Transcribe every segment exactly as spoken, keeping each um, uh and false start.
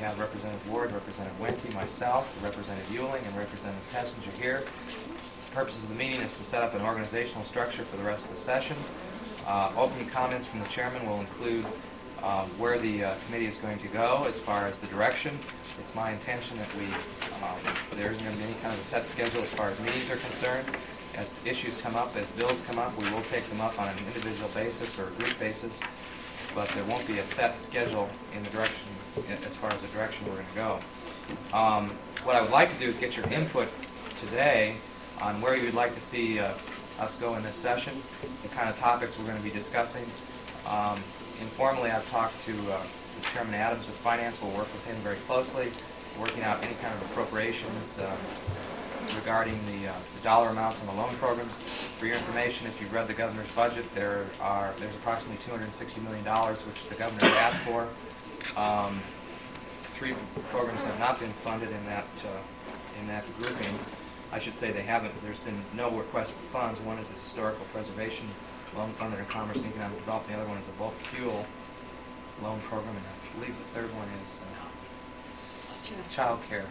have Representative Ward, Representative Wente, myself, Representative Euling, and Representative Tessinger here. The purpose of the meeting is to set up an organizational structure for the rest of the session. Uh, opening comments from the chairman will include um, where the uh, committee is going to go as far as the direction. It's my intention that we, um, there isn't going to be any kind of a set schedule as far as meetings are concerned. As issues come up, as bills come up, we will take them up on an individual basis or a group basis, but there won't be a set schedule in the direction, as far as the direction we're going to go. Um, what I would like to do is get your input today on where you'd like to see uh, us go in this session, the kind of topics we're going to be discussing. Um, informally, I've talked to uh, Chairman Adams with Finance. We'll work with him very closely, working out any kind of appropriations uh, regarding the, uh, the dollar amounts on the loan programs. For your information, if you've read the governor's budget, there are there's approximately two hundred sixty million dollars which the governor asked for. Um, three programs have not been funded in that uh, in that grouping. I should say they haven't. There's been no request for funds. One is the Historical Preservation Loan Fund under Commerce and Economic Development. The other one is the Bulk Fuel Loan Program, and I believe the third one is uh, Child Care.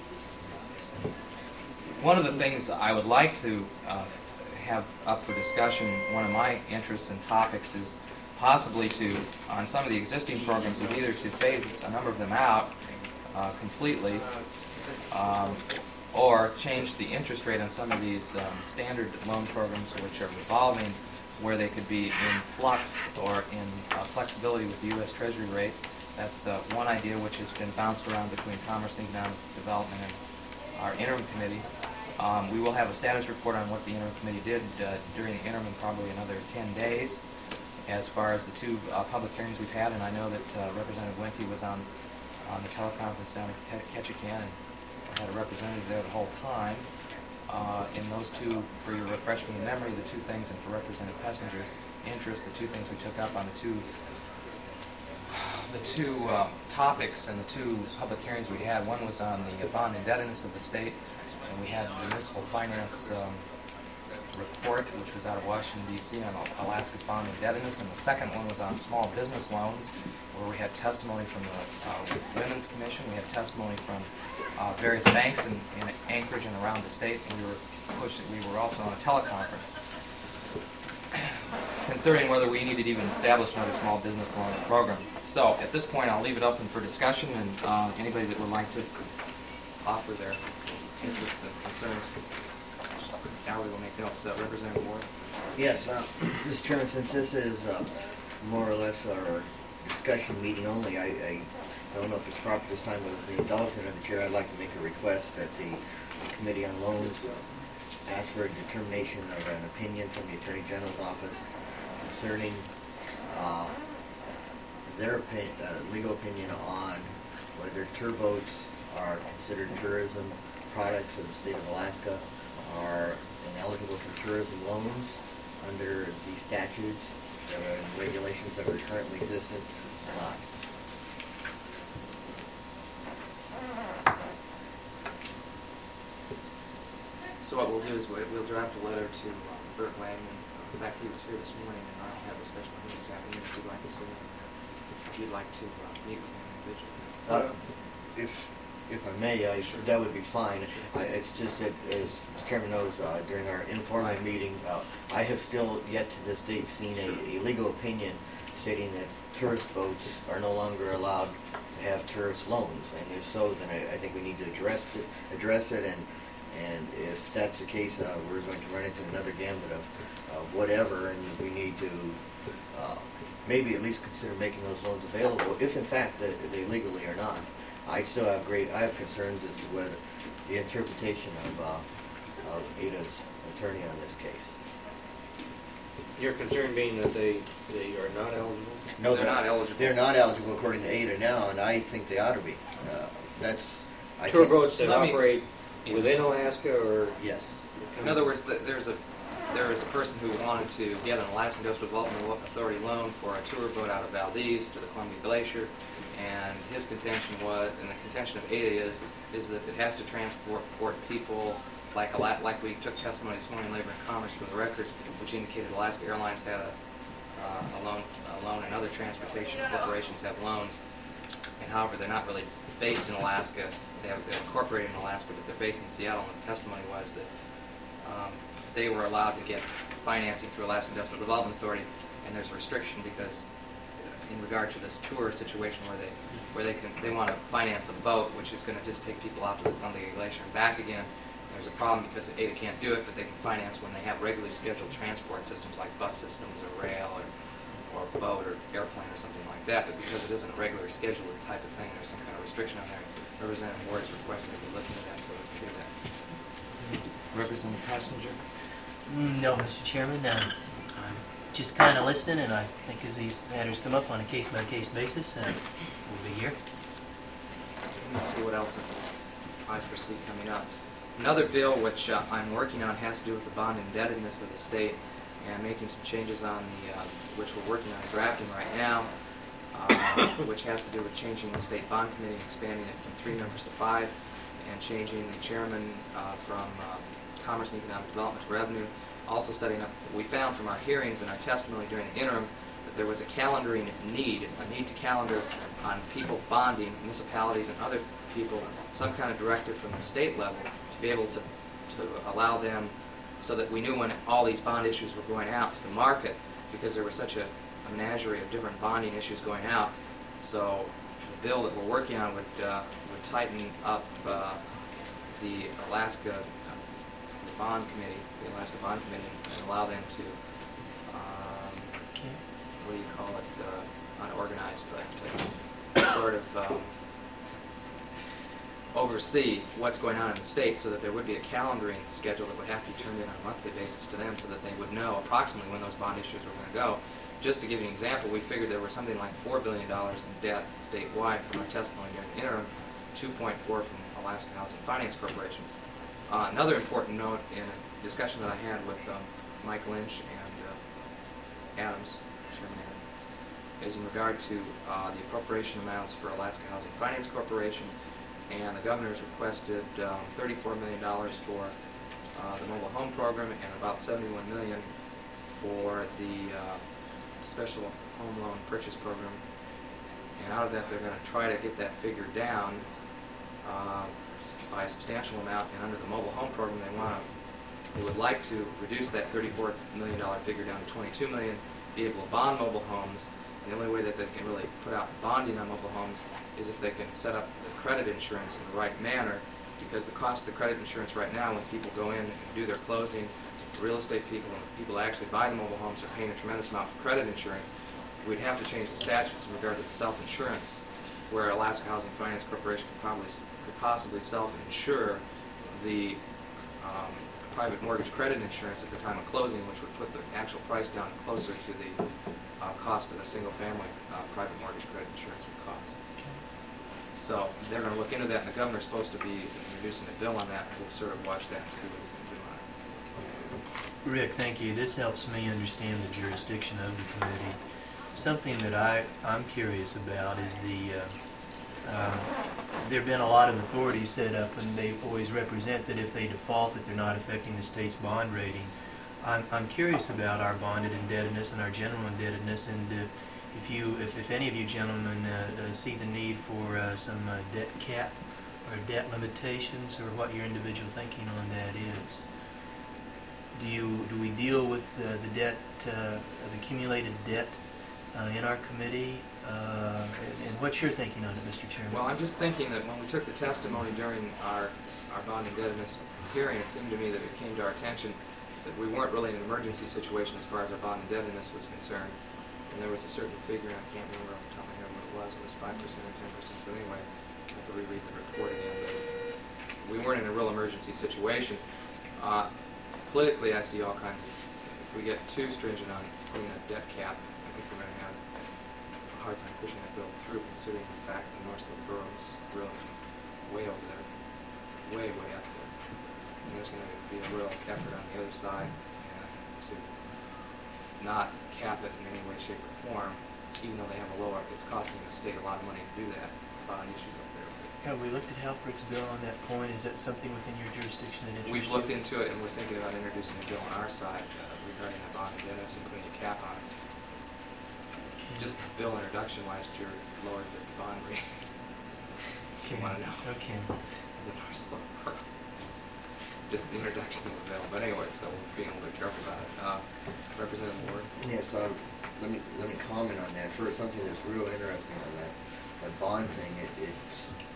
One of the things I would like to uh, have up for discussion, one of my interests and topics is possibly to, on some of the existing programs, is either to phase a number of them out uh, completely, um, or change the interest rate on some of these um, standard loan programs which are revolving, where they could be in flux or in uh, flexibility with the U S Treasury rate. That's uh, one idea which has been bounced around between Commerce and Economic Development and our interim committee. Um, we will have a status report on what the interim committee did uh, during the interim in probably another ten days as far as the two uh, public hearings we've had, and I know that uh, Representative Wente was on, on the teleconference down at Ketchikan and had a representative there the whole time. Uh, in those two, for your refreshment of memory, the two things, and for Representative Tessinger's interest, the two things we took up on the two the two uh, topics and the two public hearings we had, one was on the bond indebtedness of the state, and we had the municipal finance um, report, which was out of Washington, D C on Alaska's bond indebtedness, and the second one was on small business loans, where we had testimony from the uh, Women's Commission, we had testimony from uh, various banks in, in Anchorage and around the state, and we were pushed, we were also on a teleconference considering whether we needed to even establish another small business loans program. So at this point, I'll leave it open for discussion, and uh, anybody that would like to offer their interests and concerns. Now we will make notes. Uh, Representative Ward. Yes, uh, Mister Chairman, since this is uh, more or less our discussion meeting only, I, I don't know if it's proper this time, with the indulgence of the chair, I'd like to make a request that the Committee on Loans ask for a determination of an opinion from the Attorney General's office concerning uh, their opi uh, legal opinion on whether tour boats are considered tourism products of the state of Alaska, are ineligible for tourism loans under the statutes and regulations that are currently existent or not. So what we'll do is we'll, we'll draft a letter to uh, Bert Wagman. In fact, he was here this morning, and I'll have a special meeting this afternoon if you'd like to see him. If you'd like to uh, meet with him individually. Uh, if if I may, I, sure. that would be fine. I, it's just that, as the Chairman knows, uh, during our informal right. meeting, uh, I have still yet to this date seen sure. a, a legal opinion stating that tourist boats are no longer allowed to have tourist loans. And if so, then I, I think we need to address it, address it and And if that's the case, uh, we're going to run into another gambit of uh, whatever, and we need to uh, maybe at least consider making those loans available, if in fact they, they legally are not. I still have great, I have concerns as to whether the interpretation of, uh, of Ada's attorney on this case. Your concern being that they, they are not eligible? No, they're, they're not eligible. They're not eligible according to Ada now, and I think they ought to be. Uh, that's I Tour think, boats that Let operate within Alaska, or yes. In other words, there's a there is a person who wanted to get an Alaska Industrial Development Authority loan for a tour boat out of Valdez to the Columbia Glacier, and his contention was, and the contention of Ada is, is that it has to transport people like a lot, like we took testimony this morning, Labor and Commerce for the record, which indicated Alaska Airlines had a, uh, a loan, a loan, and other transportation corporations have loans, and however, they're not really based in Alaska. They have, they're incorporated in Alaska, but they're based in Seattle, and the testimony was that um, they were allowed to get financing through Alaska Industrial Development Authority, and there's a restriction because in regard to this tour situation where they where they can they want to finance a boat, which is going to just take people out to the Columbia Glacier and back again. There's a problem because A D A can't do it, but they can finance when they have regularly scheduled transport systems like bus systems or rail or, or boat or airplane or something like that. But because it isn't a regular scheduled type of thing, there's some kind of restriction on there. Representative Ward is requesting that we look into that so we can do that. Representative Passenger? No, Mister Chairman. Uh, I'm just kind of listening, and I think as these matters come up on a case-by-case basis, uh, we'll be here. Let me see what else I foresee coming up. Another bill which uh, I'm working on has to do with the bond indebtedness of the state and making some changes on the, uh, which we're working on drafting right now, uh, which has to do with changing the state bond committee, expanding it from three members to five, and changing the chairman uh, from uh, Commerce and Economic Development to Revenue. Also setting up, we found from our hearings and our testimony during the interim that there was a calendaring need, a need to calendar on people bonding, municipalities and other people, some kind of directive from the state level to be able to, to allow them so that we knew when all these bond issues were going out to the market, because there was such a, a menagerie of different bonding issues going out. So the bill that we're working on would, uh, would tighten up uh, the Alaska the Bond Committee, the Alaska Bond Committee, and allow them to, um, what do you call it, uh, unorganized, but uh, sort of um, oversee what's going on in the state so that there would be a calendaring schedule that would have to be turned in on a monthly basis to them so that they would know approximately when those bond issues were going to go. Just to give you an example, we figured there was something like four billion dollars in debt statewide from our testimony during the interim, two point four from Alaska Housing Finance Corporation. Uh, another important note in a discussion that I had with um, Mike Lynch and uh, Adams, Chairman Adams, is in regard to uh, the appropriation amounts for Alaska Housing Finance Corporation, and the governor's requested um, thirty-four million dollars for uh, the mobile home program and about seventy-one million dollars for the uh, special home loan purchase program. And out of that, they're going to try to get that figure down uh, by a substantial amount. And under the mobile home program, they want to, they would like to reduce that thirty-four million dollars figure down to twenty-two million dollars, be able to bond mobile homes. And the only way that they can really put out bonding on mobile homes is if they can set up the credit insurance in the right manner, because the cost of the credit insurance right now, when people go in and do their closing, real estate people and people that actually buy the mobile homes are paying a tremendous amount for credit insurance. We'd have to change the statutes in regard to the self-insurance, where Alaska Housing Finance Corporation could probably could possibly self-insure the um, private mortgage credit insurance at the time of closing, which would put the actual price down closer to the uh, cost of a single-family uh, private mortgage credit insurance would cost. So they're going to look into that, and the governor's supposed to be introducing a bill on that. We'll sort of watch that and see what he's going to do on it. Rick, thank you. This helps me understand the jurisdiction of the committee. Something that I, I'm curious about is the, uh, uh, there have been a lot of authorities set up, and they always represent that if they default, that they're not affecting the state's bond rating. I'm, I'm curious about our bonded indebtedness and our general indebtedness, and uh, if you, if, if any of you gentlemen uh, uh, see the need for uh, some uh, debt cap or debt limitations, or what your individual thinking on that is. Do you, do we deal with uh, the debt, uh, the accumulated debt uh, in our committee? Uh, and, and what's your thinking on it, Mister Chairman? Well, I'm just thinking that when we took the testimony during our, our bond indebtedness hearing, it seemed to me that it came to our attention that we weren't really in an emergency situation as far as our bond indebtedness was concerned. And there was a certain figure, and I can't remember off the top of my head what it was. It was five percent or ten percent, but anyway, I have to reread the report again. But we weren't in a real emergency situation. Uh, politically, I see all kinds of, if we get too stringent on putting a debt cap, I think we're going to have a hard time pushing that bill through, considering the fact that North Slope Borough is really way over there, way, way up there. And there's going to be a real effort on the other side uh, to not cap it in any way, shape, or form, even though they have a lower, it's costing the state a lot of money to do that, bond issues up there. Have we looked at Halford's bill on that point? Is that something within your jurisdiction that interests you? We've looked into it, and we're thinking about introducing a bill on our side uh, regarding the bond indebtedness and putting a cap on it. Okay. Just bill introduction last year lowered the bond rate you want to know. Okay. The North Slope. Just the introduction of the bill. But anyway, so we're being a little bit careful about it. Uh, Representative Ward? Yes, um, let me, let me comment on that. First, something that's real interesting on that, that bond thing, it, it's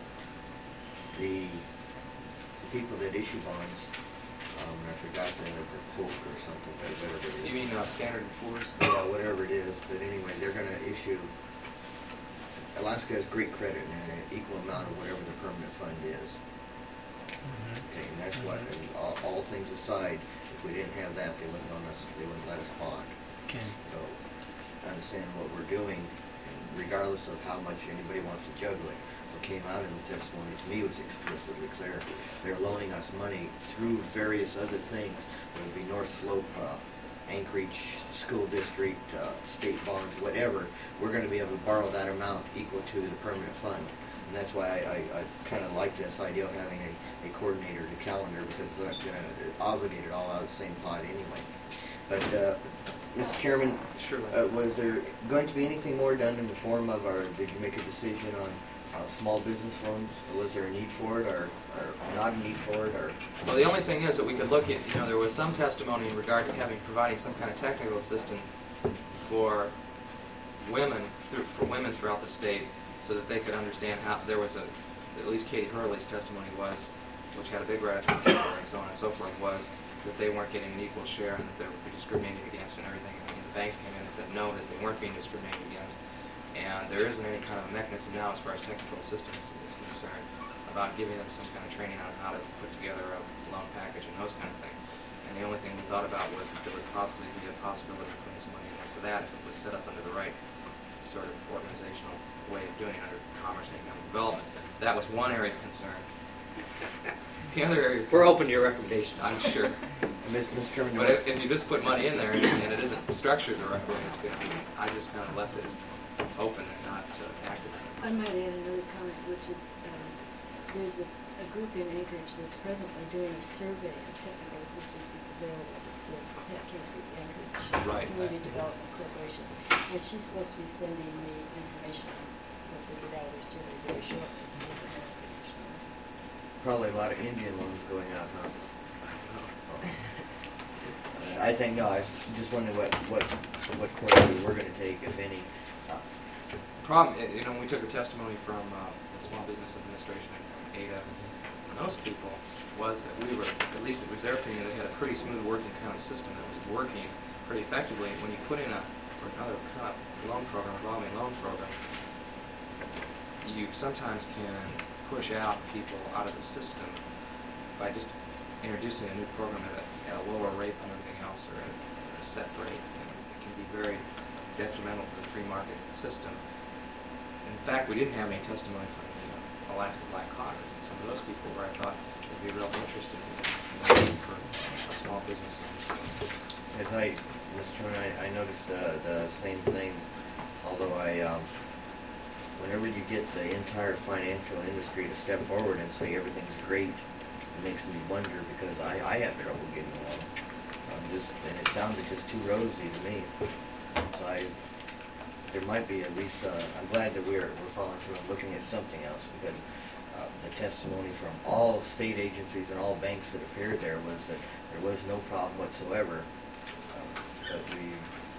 the, the people that issue bonds, um, I forgot the, the Polk or something, but whatever it is. You mean uh, Standard and Poor's? Yeah, whatever it is, but anyway, they're gonna issue, Alaska has great credit and an equal amount of whatever the permanent fund is. Mhm. Okay, and that's what, and all, all things aside, if we didn't have that, they wouldn't let us, they wouldn't let us bond. Okay. So, understand what we're doing, and regardless of how much anybody wants to juggle it, what came out in the testimony to me was explicitly clear. They're loaning us money through various other things, whether it be North Slope, uh, Anchorage School District, uh, state bonds, whatever. We're gonna be able to borrow that amount equal to the permanent fund. And that's why I, I, I kinda like this idea of having a, a coordinator to calendar, because it's gonna obligate it all out of the same pot anyway. But, uh, Mister Chairman, Sure. uh, was there going to be anything more done in the form of, or did you make a decision on uh, small business loans? Was there a need for it, or, or not a need for it, or? Well, the only thing is that we could look at, you know, there was some testimony in regard to having, providing some kind of technical assistance for women, through, for women throughout the state, so that they could understand how, there was a, at least Katie Hurley's testimony was, which had a big ratification and so on and so forth, was that they weren't getting an equal share and that they were discriminated against and everything. And the banks came in and said no, that they weren't being discriminated against. And there isn't any kind of mechanism now as far as technical assistance is concerned about giving them some kind of training on how to put together a loan package and those kind of things. And the only thing we thought about was that there would possibly be a possibility of putting some money in there for that if it was set up under the right sort of organizational way of doing it under Commerce and Economic Development. That was one area of concern. The other area of We're open to your recommendation. I'm sure. Mister Chairman, But if, if you just put money in there and, and it isn't structured the right way, it's going to be, I just kind of left it open and not uh, active. I might add another comment, which is, um, there's a, a group in Anchorage that's presently doing a survey of technical assistance that's available. It's the Pat Case Group Anchorage Right. Community Development Corporation. And she's supposed to be sending me information on what they did out of their survey very shortly. So we can have information on that. probably a lot of Indian loans going out, huh? Uh, I think, no, I was just wondering what, what, what course we were gonna take, if any. Uh, Problem, uh, you know, when we took a testimony from uh, the Small Business Administration and A D A, and those people, was that we were, at least it was their opinion, they had a pretty smooth working kind of system that was working pretty effectively. When you put in a, for another kind of loan program, revolving loan program, you sometimes can push out people out of the system by just introducing a new program at a, at a lower rate than everything else, or at a set rate. And it can be very detrimental to the free market system. In fact, we didn't have any testimony from the uh, Alaska Black Caucus, and some of those people where I thought would be real interested in the need for a small business. As I, Mister Chairman, I, I noticed uh, the same thing, although I, um, whenever you get the entire financial industry to step forward and say everything's great, it makes me wonder, because I, I have trouble getting along. Um, just, and it sounded just too rosy to me. So I, there might be at least, uh, I'm glad that we're, we're following through and looking at something else, because uh, the testimony from all state agencies and all banks that appeared there was that there was no problem whatsoever, um, but we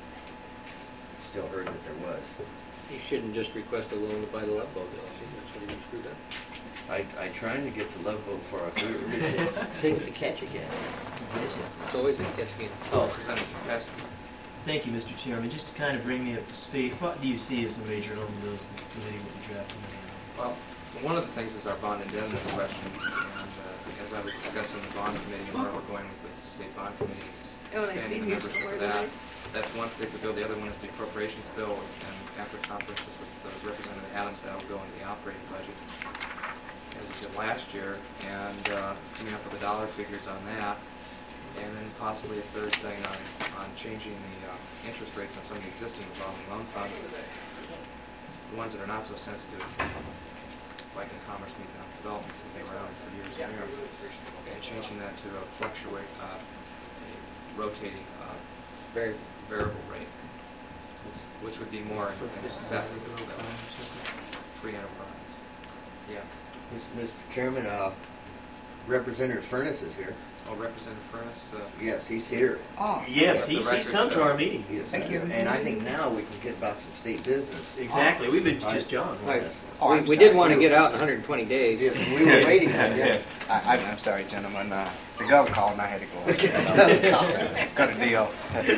still heard that there was. You shouldn't just request a loan to buy the Love Boat, though. See, that's what you screwed up. I, I tried to get the Love Boat for us. We were going to take it to catch again. It's always a catch game. Oh, Representative Cassidy. Thank you, Mister Chairman. Just to kind of bring me up to speed, what do you see as the major loan bills that the committee will be drafting? Well, one of the things is our bond indemnity question, and uh, as I was discussing the bond committee and where we're going with the state bond committee's Oh, and I see expanding the here membership somewhere of that. today. That's one particular bill. The other one is the appropriations bill, and after conferences with those Representative Adams, that'll go into the operating budget, as it did last year, and uh, coming up with the dollar figures on that, and then possibly a third thing on, on changing the uh, interest rates on some of the existing revolving loan funds, the ones that are not so sensitive, like in Commerce and Economic Development, because they were out for years and years, and changing that to a fluctuate, uh, a rotating uh, Very. variable rate, which would be more in in step with the free enterprise. Yeah. Mister Chairman, uh, Representative Furnace is here. Oh, Representative Furnace. Uh, Yes, he's here. Oh, Yes, Let the he's, he's record come to show. our meeting. He is, Thank uh, you. And I think now we can get about some state business. Exactly, we've been I- just John. Right. Yes. Oh, We I'm we sorry. did want to get out in one hundred twenty days. Yes, we were waiting on you. I, I'm, I'm sorry, gentlemen. Uh, the governor called and I had to go. Got a deal.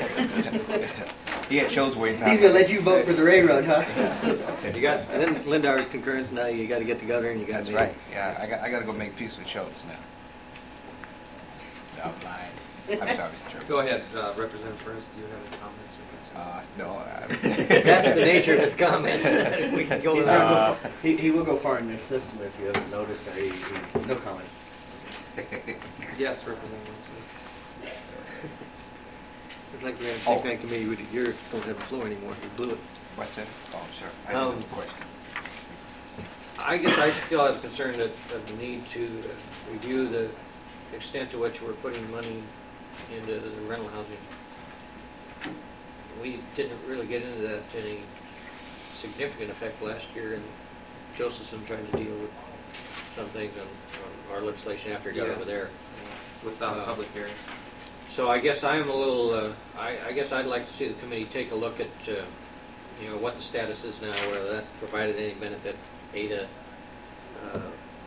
He had shows waiting. He's gonna let you vote for the railroad, huh? You got, and then Lindauer's concurrence, now you got to get the governor and you got That's me. right. Yeah, I got, I got to go make peace with Schultz now. No, I'm lying. I'm sorry, Mister Chairman. go ahead, uh, Representative Furnace. Do you have any comments or concerns? Uh, no. I, That's the nature of his comments. We can go He's with gonna that. go- He, he will go far in this system if you haven't noticed. Uh, he, he, no comment. Yes, Representative Wilson. It's like we're in a Oh. think tank committee, we- you don't have the floor anymore, you blew it. What's that? Oh, sure. I have Um, a question. I guess I still have concern that, of the need to uh, review the extent to which we're putting money into the rental housing. We didn't really get into that to any significant effect last year, and Josephson tried to deal with some things on, on our legislation after it got over Yes. there. Without a Uh, public hearing. So I guess I'm a little, uh, I, I guess I'd like to see the committee take a look at, uh, you know, what the status is now, whether that provided any benefit. Ada uh,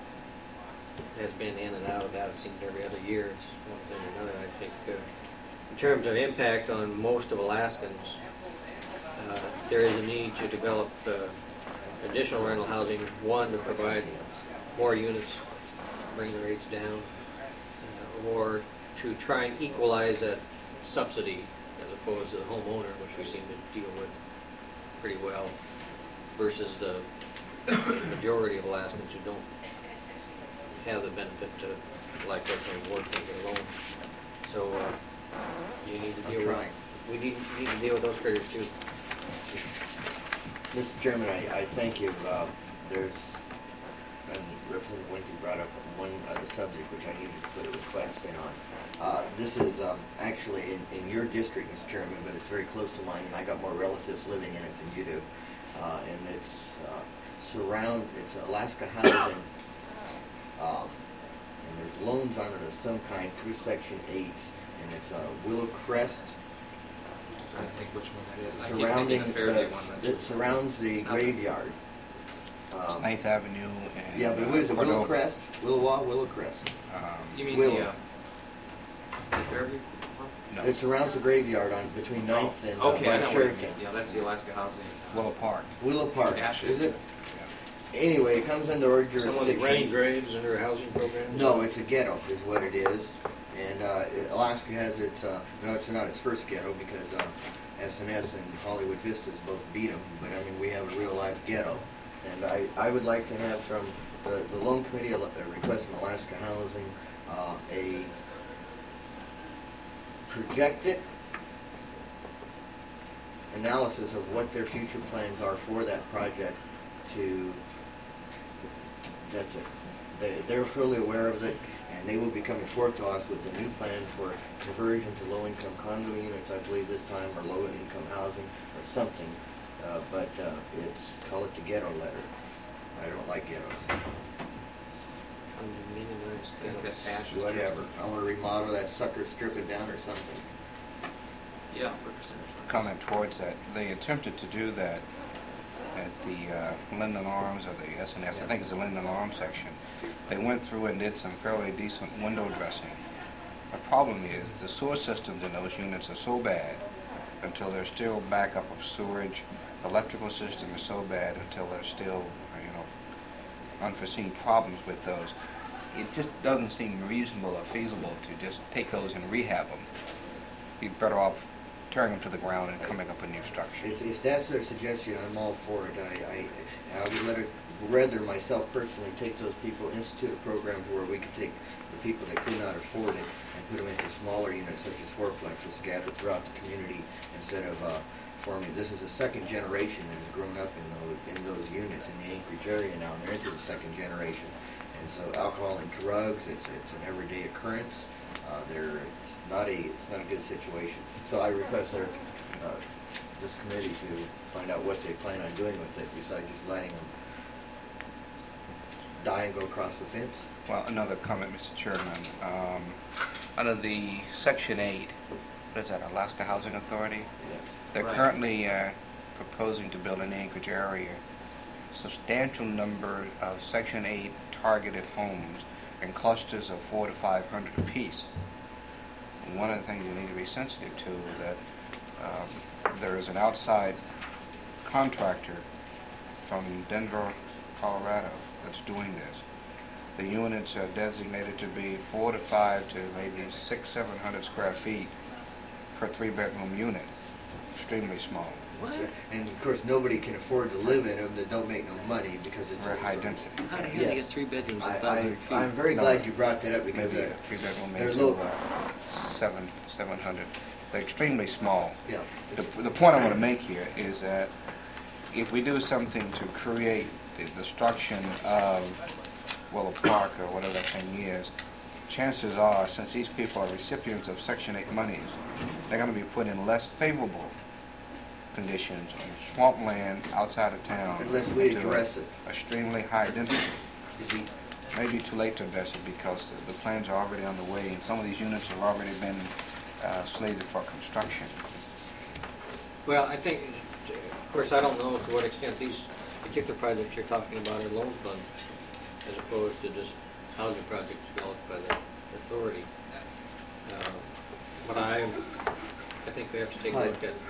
has been in and out of that, it seems every other year, it's one thing or another. I think uh, in terms of impact on most of Alaskans, uh, there is a need to develop uh, additional rental housing, one, to provide more units, bring the rates down, uh, or to try and equalize that subsidy as opposed to the homeowner, which we seem to deal with pretty well, versus the majority of Alaskans who don't have the benefit to, like, let's say, work and get a loan. So uh, you need to I'm deal with, trying. we need, need to deal with those figures too. Mister Chairman, I, I thank you. Uh, there's, and Representative Winky brought up one other subject which I needed to put a request in on. Uh, this is um, actually in, in your district, Mister Chairman, but it's very close to mine, and I got more relatives living in it than you do. Uh, and it's uh, surround, it's Alaska Housing, um, and there's loans on it of some kind through Section eight, and it's uh, Willow Crest. I'm trying to think which one that is. I keep Surrounding, thinking the Fairview the- one. That's it surrounds the It's not the- graveyard. It's Um, Ninth Avenue and. Yeah, but uh, what is it, Willow Cordova. Crest? Willowa, Willow Crest. Um, You mean Willow. the, uh, the Fairview one? no. It surrounds the graveyard on, between Ninth and uh, Okay, I know Black what you Cherokee. mean. Yeah, that's the Alaska Housing. uh, Willow Park. Willow Park, Ashes. is it? Anyway, it comes under our Someone's jurisdiction. renting graves under a housing program? No, it's a ghetto is what it is. And uh, it- Alaska has its, uh, no, it's not its first ghetto because uh, S and S and Hollywood Vistas both beat them. But I mean, we have a real life ghetto. And I, I would like to have from the, the loan committee a, a request from Alaska Housing, uh, a projected analysis of what their future plans are for that project to, that's it. They, they're fully aware of it, and they will be coming forth to us with a new plan for conversion to low-income condo units, I believe this time, or low-income housing, or something. Uh, but uh, it's, call it the ghetto letter. I don't like ghettos. I think that's Ashes. Whatever. I want to remodel that sucker, strip it down or something. Yeah, Representative. Comment towards that. They attempted to do that at the uh, Linden Arms or the S and S. I think it's the Linden Arms section. They went through and did some fairly decent window dressing. The problem is the sewer systems in those units are so bad until there's still backup of sewage. The electrical system is so bad until there's still, you know, unforeseen problems with those. It just doesn't seem reasonable or feasible to just take those and rehab them. You're better off tearing them to the ground and coming up with new structure. If, if that's their suggestion, I'm all for it. I, I, I would let it, rather myself personally take those people, institute a program where we could take the people that could not afford it and put them into smaller units such as fourplexes scattered throughout the community instead of uh, forming. This is the second generation that has grown up in those, in those units in the Anchorage area now, and they're into the second generation. And so alcohol and drugs, it's, it's an everyday occurrence. Uh, they're, it's not a, it's not a good situation. So I request their, uh, this committee to find out what they plan on doing with it besides just letting them die and go across the fence? Well, another comment, Mister Chairman. Um, under the Section eight, what is that, Alaska Housing Authority? Yeah. They're Right. currently uh, proposing to build in the Anchorage area substantial number of Section eight targeted homes in clusters of four to five hundred apiece. And one of the things you need to be sensitive to is that um, there is an outside contractor from Denver, Colorado, that's doing this. The units are designated to be four to five to maybe six, seven hundred square feet per three-bedroom unit. Extremely small. What? And of course, nobody can afford to live in them that don't make no money because it's Very high density. How do you Yes. get three bedrooms I, at five hundred I, feet? I'm very No. glad you brought that up because Maybe uh, a three-bedroom, they're maybe low. uh, seven, seven hundred. They're extremely small. yeah. The, the point I want to make here is that if we do something to create the destruction of Willow Park or whatever that thing is, chances are, since these people are recipients of Section eight monies, they're going to be put in less favorable conditions on swampland outside of town. Unless we to address it. Extremely high density. Did we- Maybe too late to address it because the, the plans are already underway and some of these units have already been uh, slated for construction. Well, I think, of course, I don't know to what extent these particular projects you're talking about are loan funds as opposed to just housing projects developed by the authority. Uh, But I, I think we have to take a look at,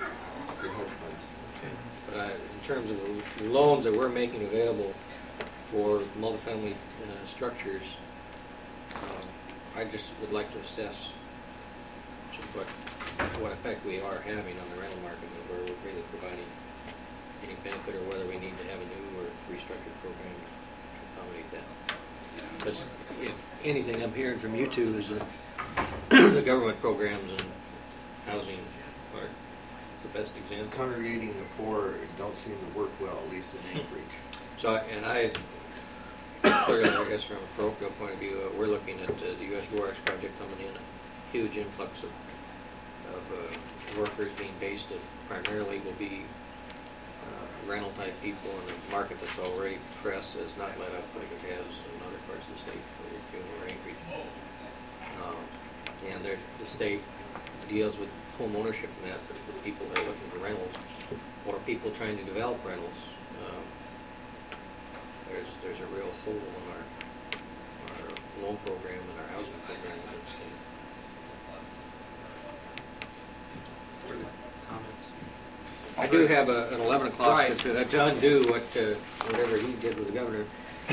but I, in terms of the loans that we're making available for multifamily uh, structures, um, I just would like to assess just what, what effect we are having on the rental market and where we're really providing any benefit or whether we need to have a new or restructured program to accommodate that. Because if anything I'm hearing from you two is that the government programs and housing are the best example. Congregating the poor don't seem to work well, at least in Anchorage. So, I- and I, clearly, I guess from a parochial point of view, uh, we're looking at uh, the U S Borax project coming in, a huge influx of, of uh, workers being based at primarily will be uh, rental type people in a market that's already pressed, has not let up like it has in other parts of the state, whether it's June or Anchorage. Um, and there- the state deals with home ownership and that for for people that are looking for rentals or people trying to develop rentals. Um, there's there's a real hole in our our loan program and our housing program in the state. Further comments? I do have a, an eleven o'clock Right. to, uh, to undo what uh, whatever he did with the governor.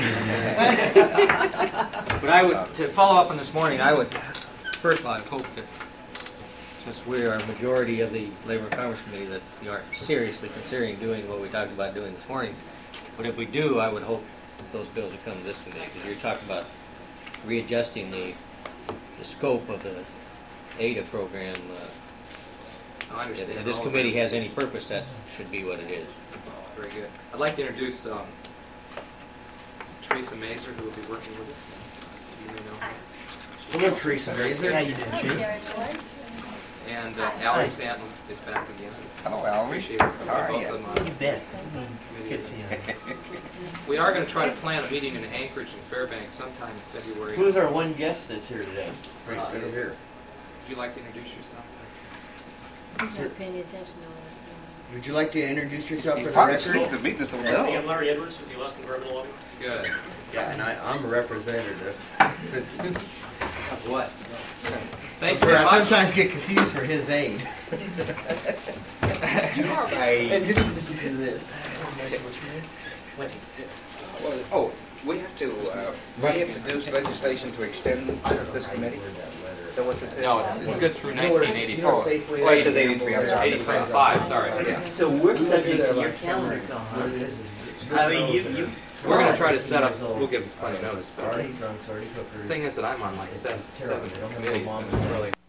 But I would, to follow up on this morning, I would, first of all, I'd hope that, since we are a majority of the Labor and Commerce Committee, that you are seriously considering doing what we talked about doing this morning. But if we do, I would hope that those bills would come to this committee, because you're talking about readjusting the, the scope of the A D A program. Uh, I understand. If this all of committee that. has any purpose, that should be what it is. Very good. I'd like to introduce um, Teresa Mazer, who will be working with us. You may know her. Hello, Teresa. How you doing, Hi, Chase? Sarah Joy. And uh, Alan Stanton is back again. Hello, Al. Appreciate it. How are Both you? of them, You uh, bet. committee. Good seeing you. We are going to try to plan a meeting in Anchorage and Fairbanks sometime in February. Who's our one guest that's here today? Right Uh, over here. Would you like to introduce yourself? He's not paying attention to all this. Would you like to introduce yourself for You the probably record? sneaked to meet this little Hey, I'm girl. Larry Edwards with the Alaskan Environmental Lobby. Good. Yeah, and I, I'm a representative. What? Thank you I very much. sometimes get confused for his aid. You are And did he do this? Oh, we have to, uh, we have to do legislation to extend I don't know this how you committee? word that letter. Is that what this is? No, it's, it's good through You know where- nineteen you know eighty-four. Safeway Oh, it says is? eighty-three, I'm sorry. eighty-five, sorry. Yeah. So we're We went through subject that to your last summer. calendar, What it huh? is, is it's I good mean, you, girls you. that- We're going to try to set up, years old. we'll give plenty of notice, but Already drunk, already the cookers. thing is that I'm on like It's seven, terrible. seven They don't have no committees, mom and and it's dad. really